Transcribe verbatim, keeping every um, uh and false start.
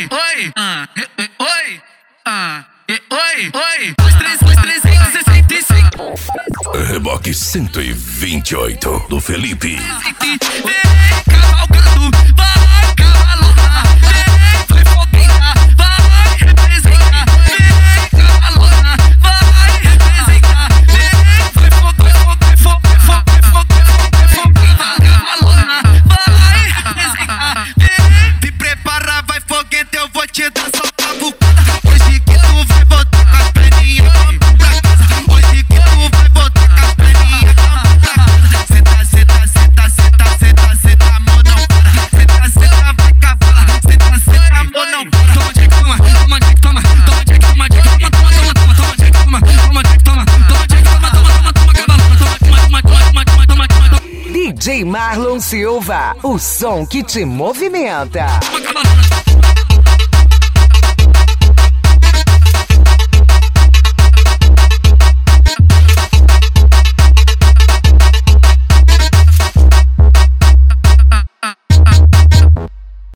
oi, oi, ah, oi, ah, oi, oi. Dois, três, dois, trezentos e sessenta e cinco. Reboque cento e vinte e oito do Felipe. Vem cavalgando, vai cavalona. Vem, vai fogueira, vai representar. Vem cavalona, vai representar. Vem, vai fogo, vai fogo, vai fogo, vai fogo, vai fogo, vai fogo, vai cavalona, vai representar. Vem, te prepara, vai foguete, eu vou te dar só cavucada. Hoje que tu vai botar com as perninhas pra casa. Hoje que tu vai botar com as perninhas pra casa. Senta, senta, senta, senta, senta, senta, amor não para. Senta, senta, vai cavala. Senta, senta, amor não para. Toma, Jack, toma, toma, Jack, toma, toma, Jack, toma, Jack, toma, toma, toma, toma, toma, Jack, toma, toma, Jack, toma, toma, Jack, toma, toma, toma, toma, cavalona, toma, toma, toma, toma, toma, toma, toma, toma. D J Marlon Silva, o som que te movimenta. Toma, cavalona.